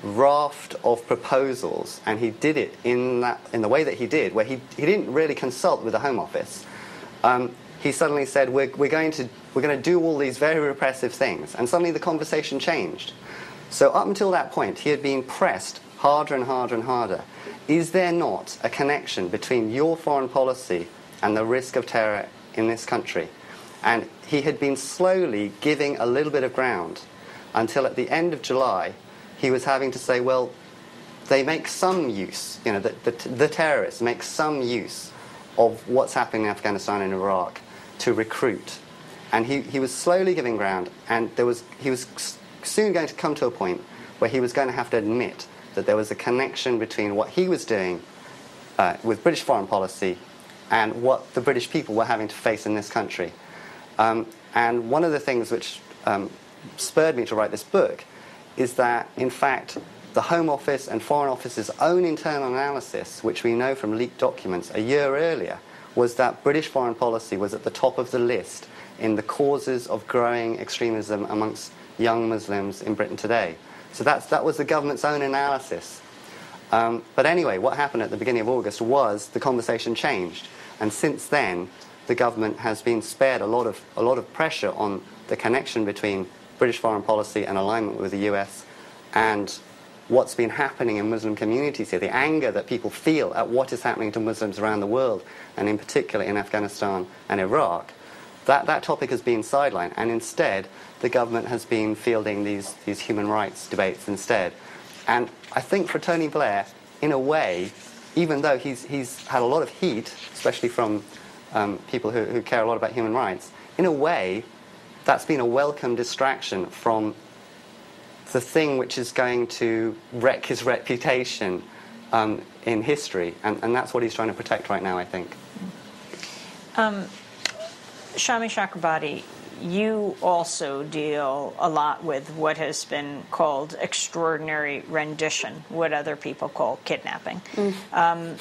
raft of proposals, and he did it in that in the way that he did, where he he didn't really consult with the Home Office. Um, he suddenly said, "We're we're going to we're going to do all these very repressive things," and suddenly the conversation changed. So up until that point, he had been pressed harder and harder and harder. Is there not a connection between your foreign policy and the risk of terror in this country? And he had been slowly giving a little bit of ground until at the end of July, he was having to say, well, they make some use, you know, the, the, the terrorists make some use of what's happening in Afghanistan and Iraq to recruit. And he, he was slowly giving ground, and there was he was soon going to come to a point where he was going to have to admit that there was a connection between what he was doing uh, with British foreign policy and what the British people were having to face in this country. Um, and one of the things which um, spurred me to write this book is that, in fact, the Home Office and Foreign Office's own internal analysis, which we know from leaked documents a year earlier, was that British foreign policy was at the top of the list in the causes of growing extremism amongst young Muslims in Britain today. So that's, that was the government's own analysis. Um, but anyway, what happened at the beginning of August was the conversation changed. And since then, the government has been spared a lot of, a lot of pressure on the connection between British foreign policy and alignment with the U S and what's been happening in Muslim communities here, the anger that people feel at what is happening to Muslims around the world, and in particular in Afghanistan and Iraq. That, that topic has been sidelined, and instead the government has been fielding these, these human rights debates instead. And I think for Tony Blair, in a way, even though he's, he's had a lot of heat, especially from um, people who, who care a lot about human rights, in a way, that's been a welcome distraction from the thing which is going to wreck his reputation um, in history. And, and that's what he's trying to protect right now, I think. Um, Shami Chakrabarti, you also deal a lot with what has been called extraordinary rendition, what other people call kidnapping. Mm. Um,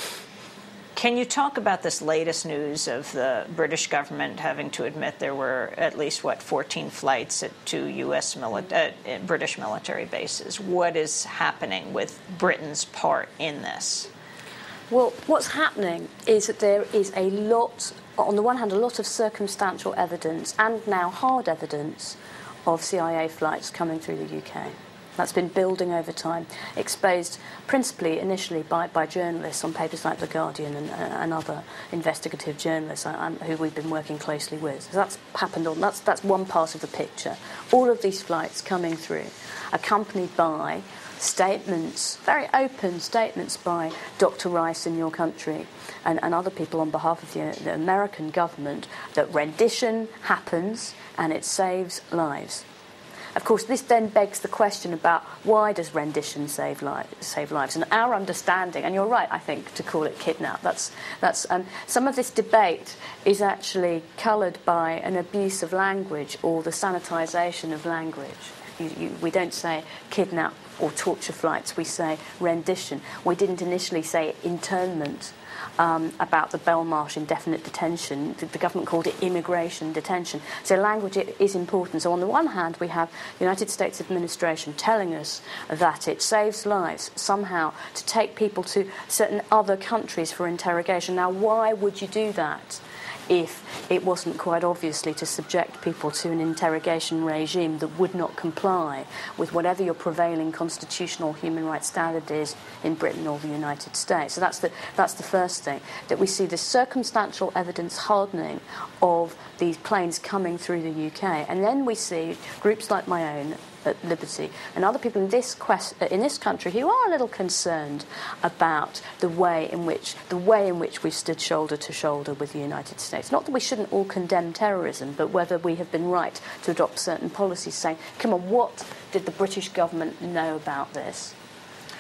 can you talk about this latest news of the British government having to admit there were at least, what, fourteen flights at two U S mili- uh, British military bases? What is happening with Britain's part in this? Well, what's happening is that there is a lot, on the one hand, a lot of circumstantial evidence and now hard evidence of C I A flights coming through the U K. That's been building over time, exposed principally initially by, by journalists on papers like The Guardian and, uh, and other investigative journalists uh, who we've been working closely with. So that's happened on, that's, that's one part of the picture. All of these flights coming through, accompanied by statements, very open statements by Doctor Rice in your country and, and other people on behalf of the, the American government that rendition happens and it saves lives. Of course, this then begs the question about why does rendition save, li- save lives? And our understanding, and you're right, I think, to call it kidnap, that's, that's, um, some of this debate is actually coloured by an abuse of language or the sanitisation of language. You, you, we don't say kidnap or torture flights, we say rendition. We didn't initially say internment um, about the Belmarsh indefinite detention. The, the government called it immigration detention. So language is important. So on the one hand, we have the United States administration telling us that it saves lives somehow to take people to certain other countries for interrogation. Now, why would you do that if it wasn't quite obviously to subject people to an interrogation regime that would not comply with whatever your prevailing constitutional human rights standard is in Britain or the United States? So that's the, that's the first thing, that we see the circumstantial evidence hardening of these planes coming through the U K. And then we see groups like my own at Liberty and other people in this quest, in this country who are a little concerned about the way in which the way in which we've stood shoulder to shoulder with the United States. Not that we shouldn't all condemn terrorism, but whether we have been right to adopt certain policies saying, come on, what did the British government know about this?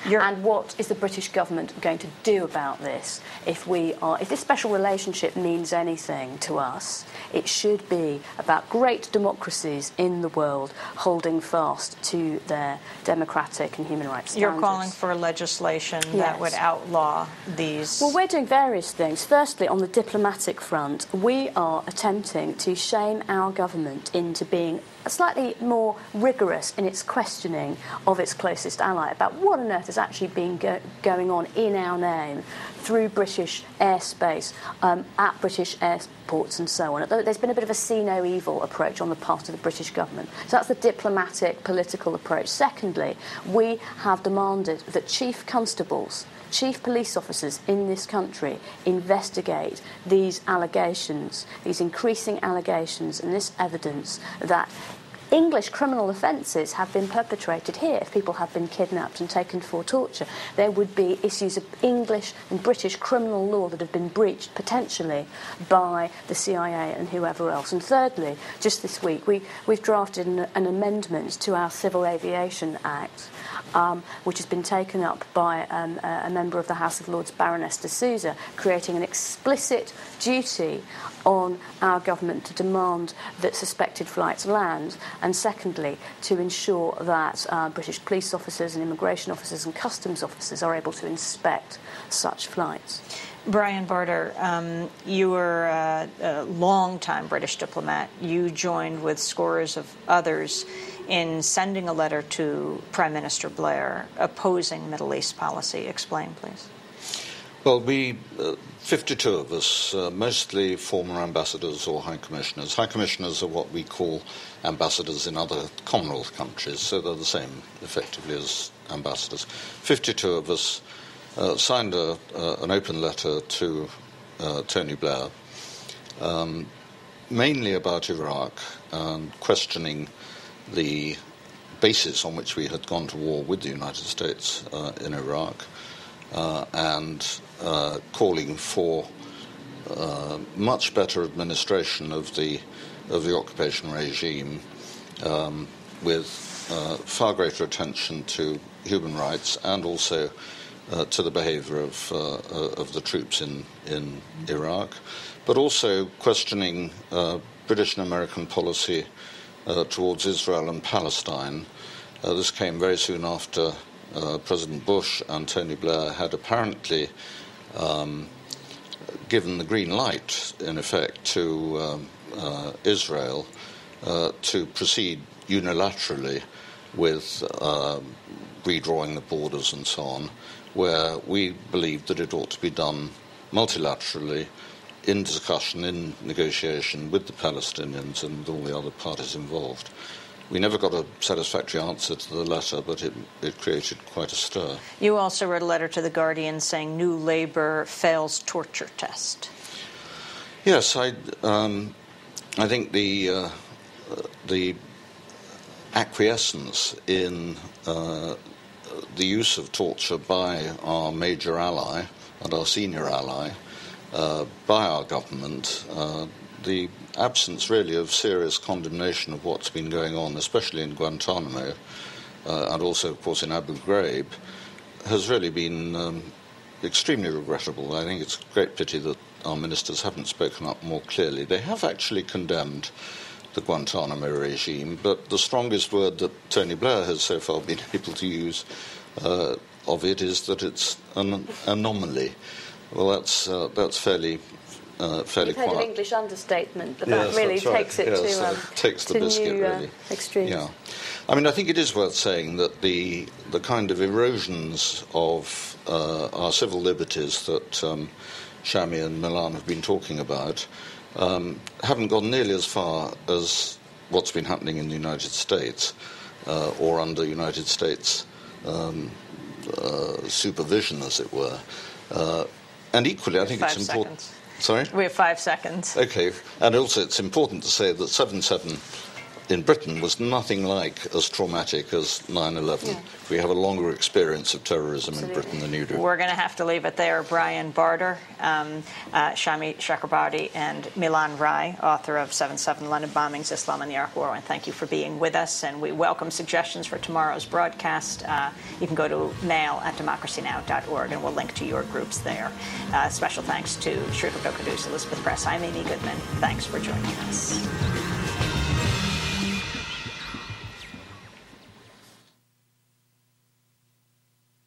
You're and what is the British government going to do about this? If we are, if this special relationship means anything to us, it should be about great democracies in the world holding fast to their democratic and human rights standards. You're calling for legislation Yes. that would outlaw these. Well, we're doing various things. Firstly, on the diplomatic front, we are attempting to shame our government into being slightly more rigorous in its questioning of its closest ally about what on earth has actually been go- going on in our name through British airspace, um, at British airports and so on. There's been a bit of a see no evil approach on the part of the British government. So that's the diplomatic, political approach. Secondly, we have demanded that chief constables, chief police officers in this country investigate these allegations, these increasing allegations and this evidence that English criminal offences have been perpetrated here. If people have been kidnapped and taken for torture, there would be issues of English and British criminal law that have been breached potentially by the C I A and whoever else. And thirdly, just this week, we, we've drafted an, an amendment to our Civil Aviation Act, Um, which has been taken up by um, a member of the House of Lords, Baroness de Souza, creating an explicit duty on our government to demand that suspected flights land, and secondly, to ensure that uh, British police officers and immigration officers and customs officers are able to inspect such flights. Brian Barter, um, you were a, a long-time British diplomat. You joined with scores of others in sending a letter to Prime Minister Blair opposing Middle East policy. Explain, please. Well, we, uh, fifty-two of us, uh, mostly former ambassadors or high commissioners. High commissioners are what we call ambassadors in other Commonwealth countries, so they're the same, effectively, as ambassadors. fifty-two of us uh, signed a, uh, an open letter to uh, Tony Blair, um, mainly about Iraq, and questioning the basis on which we had gone to war with the United States uh, in Iraq, uh, and uh, calling for uh, much better administration of the of the occupation regime, um, with uh, far greater attention to human rights and also uh, to the behaviour of uh, of the troops in in Iraq, but also questioning uh, British and American policy Uh, towards Israel and Palestine. Uh, this came very soon after uh, President Bush and Tony Blair had apparently um, given the green light, in effect, to um, uh, Israel uh, to proceed unilaterally with uh, redrawing the borders and so on, where we believed that it ought to be done multilaterally, in discussion, in negotiation with the Palestinians and all the other parties involved. We never got a satisfactory answer to the letter, but it, it created quite a stir. You also wrote a letter to The Guardian saying New Labour fails torture test. Yes, I, um, I think the, uh, the acquiescence in uh, the use of torture by our major ally and our senior ally, Uh, by our government, uh, the absence really of serious condemnation of what's been going on, especially in Guantanamo, uh, and also, of course, in Abu Ghraib, has really been um, extremely regrettable. I think it's a great pity that our ministers haven't spoken up more clearly. They have actually condemned the Guantanamo regime, but the strongest word that Tony Blair has so far been able to use uh, of it is that it's an anomaly. Well, that's uh, that's fairly uh, fairly You've heard quiet. an English understatement, but Yes, that really that's right. takes it yes, to, uh, um, takes the to biscuit, new really. uh, extremes. Yeah, I mean, I think it is worth saying that the the kind of erosions of uh, our civil liberties that um, Shami and Milan have been talking about um, haven't gone nearly as far as what's been happening in the United States uh, or under United States um, uh, supervision, as it were. Uh, And equally, I think five it's important. Seconds. Sorry? We have five seconds. Okay. And also, it's important to say that seven seven in Britain was nothing like as traumatic as nine eleven. Yeah. We have a longer experience of terrorism Absolutely. in Britain than you do. We're going to have to leave it there. Brian Barter, um, uh, Shami Chakrabarti, and Milan Rai, author of seven seven London Bombings, Islam and the Iraq War. And thank you for being with us. And we welcome suggestions for tomorrow's broadcast. Uh, you can go to mail at democracy now dot org, and we'll link to your groups there. Uh, special thanks to Sri Kadus Elizabeth Press. I'm Amy Goodman. Thanks for joining us.